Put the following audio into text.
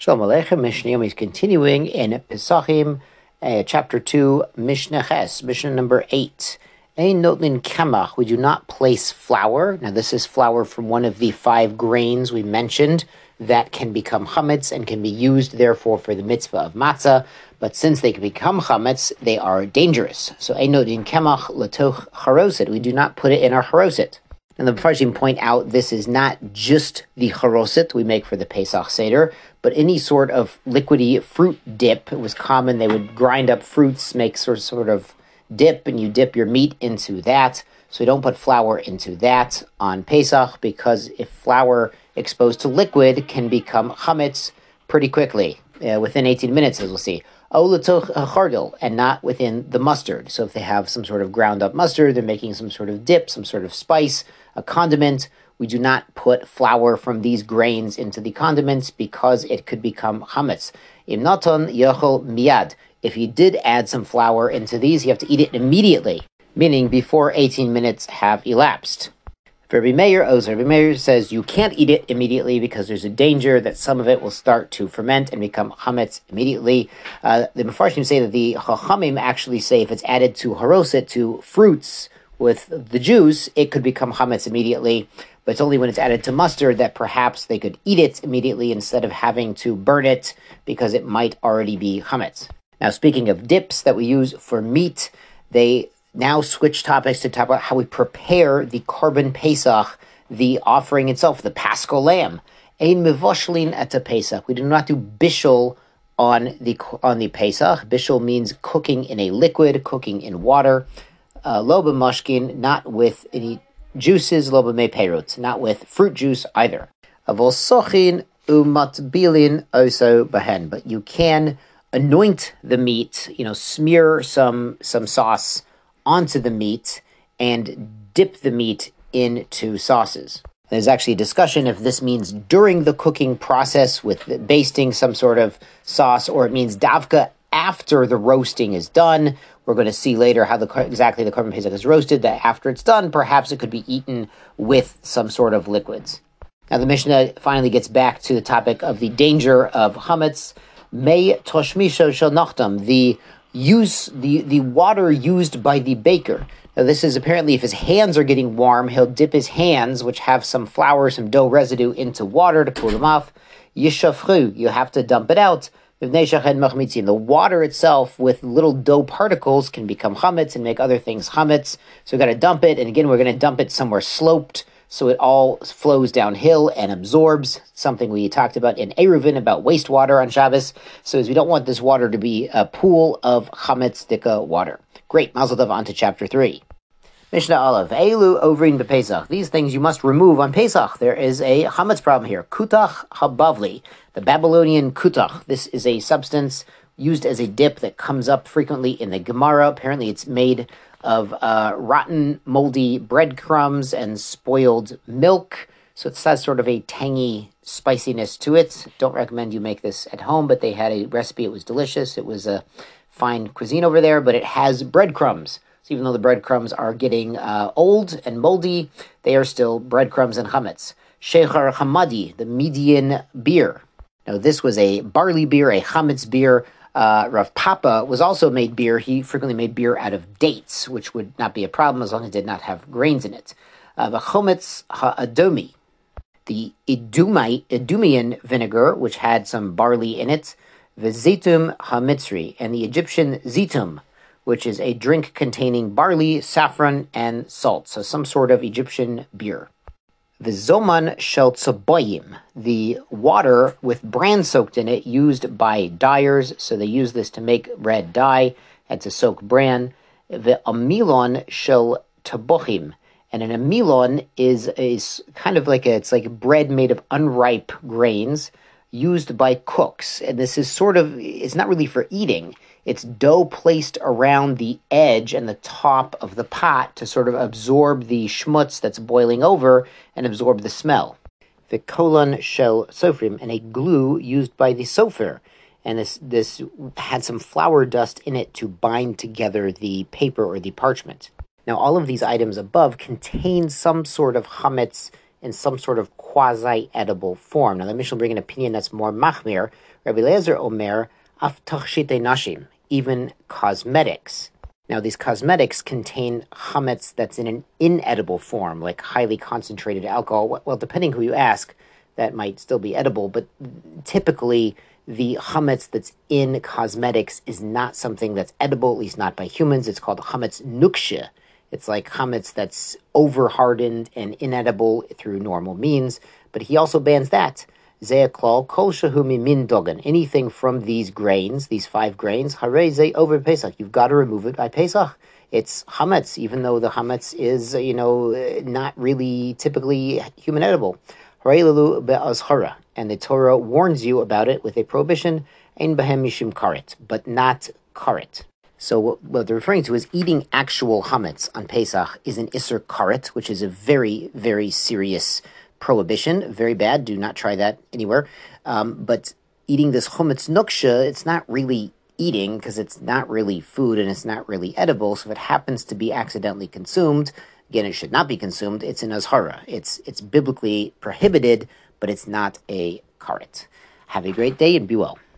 Shalom Aleichem. Mishnah Yom is continuing in Pesachim, chapter 2, Mishnah Ches, Mishnah number 8. Ein notlin kemach, we do not place flour. Now this is flour from one of the 5 grains we mentioned that can become chametz and can be used therefore for the mitzvah of matzah. But since they can become chametz, they are dangerous. So ein notlin kemach latoch charoset, we do not put it in our charoset. And the Mefarshim point out this is not just the charoset we make for the Pesach Seder, but any sort of liquidy fruit dip. It was common, they would grind up fruits, make sort of dip, and you dip your meat into that. So we don't put flour into that on Pesach, because if flour exposed to liquid can become chametz pretty quickly, within 18 minutes, as we'll see. And not within the mustard. So if they have some sort of ground up mustard, they're making some sort of dip, some sort of spice, a condiment, we do not put flour from these grains into the condiments because it could become chametz. Im naton yochel miyad. If you did add some flour into these, you have to eat it immediately, meaning before 18 minutes have elapsed. Rabbi Meir says you can't eat it immediately because there's a danger that some of it will start to ferment and become chametz immediately. The Mefarshim say that the Chachamim actually say if it's added to haroset, to fruits with the juice, it could become chametz immediately. But it's only when it's added to mustard that perhaps they could eat it immediately instead of having to burn it because it might already be chametz. Now, speaking of dips that we use for meat, they now switch topics to talk about how we prepare the Korban Pesach, the offering itself, the Paschal lamb. Ein mevoshlin at a Pesach. We do not do bishul on the Pesach. Bishul means cooking in a liquid, cooking in water. Lo b'mashkin, not with any juices. Lo b'mei not with fruit juice either. Avol sochin umatbilin oso bahen. But you can anoint the meat, smear some sauce onto the meat and dip the meat into sauces. There's actually a discussion if this means during the cooking process with basting some sort of sauce, or it means davka after the roasting is done. We're going to see later how exactly the Korban Pesach is roasted, that after it's done, perhaps it could be eaten with some sort of liquids. Now the Mishnah finally gets back to the topic of the danger of chametz. Mei toshmisho shel nachtam, the water used by the baker. Now this is apparently if his hands are getting warm, he'll dip his hands, which have some flour, some dough residue, into water to cool them off. Yishafru, you have to dump it out. The water itself with little dough particles can become chametz and make other things chametz. So we've got to dump it, and again, we're going to dump it somewhere sloped so it all flows downhill and absorbs, something we talked about in Eruvin about wastewater on Shabbos. So as we don't want this water to be a pool of chametz dika water. Great, Mazel Tov, on to chapter 3. Mishnah Aleph, Eilu ovrin b'Pesach. These things you must remove on Pesach. There is a chametz problem here. Kutach habavli, the Babylonian kutach. This is a substance used as a dip that comes up frequently in the Gemara. Apparently it's made of rotten, moldy breadcrumbs and spoiled milk. So it has sort of a tangy spiciness to it. Don't recommend you make this at home, but they had a recipe. It was delicious. It was a fine cuisine over there, but it has breadcrumbs. So even though the breadcrumbs are getting old and moldy, they are still breadcrumbs and chametz. Shechar Hamadi, the Median beer. Now this was a barley beer, a chametz beer. Rav Papa was also made beer. He frequently made beer out of dates, which would not be a problem as long as it did not have grains in it. The chometz ha'adomi, the Idumean vinegar, which had some barley in it. The zitum ha'mitzri, and the Egyptian zitum, which is a drink containing barley, saffron, and salt. So some sort of Egyptian beer. The zoman shel tzaboyim, the water with bran soaked in it, used by dyers. So they use this to make red dye and to soak bran. The amilon shel tabochim, and an amilon is kind of it's like bread made of unripe grains used by cooks. And this is it's not really for eating. It's dough placed around the edge and the top of the pot to sort of absorb the schmutz that's boiling over and absorb the smell. The kolon shel sofrim, and a glue used by the sofer. And this had some flour dust in it to bind together the paper or the parchment. Now, all of these items above contain some sort of chametz in some sort of quasi-edible form. Now, the Mishnah will bring an opinion that's more machmir. Rabbi Eliezer Omer, af tachshite nashim, even cosmetics. Now, these cosmetics contain chametz that's in an inedible form, like highly concentrated alcohol. Well, depending who you ask, that might still be edible, but typically the chametz that's in cosmetics is not something that's edible, at least not by humans. It's called chametz nukshe. It's like chametz that's over-hardened and inedible through normal means, but he also bans that. Ze'eklal kol shehu mimin dogan. Anything from these grains, these 5 grains, harei ze over Pesach. You've got to remove it by Pesach. It's chametz, even though the chametz is, not really typically human edible. Harei lelu be'azhara. And the Torah warns you about it with a prohibition, ein behem mishum karet, but not karet. So what they're referring to is eating actual chametz on Pesach is an iser karet, which is a very, very serious prohibition. Very bad. Do not try that anywhere. But eating this chametz nuksha, it's not really eating because it's not really food and it's not really edible. So if it happens to be accidentally consumed, again, it should not be consumed. It's an azhara. It's biblically prohibited, but it's not a karet. Have a great day and be well.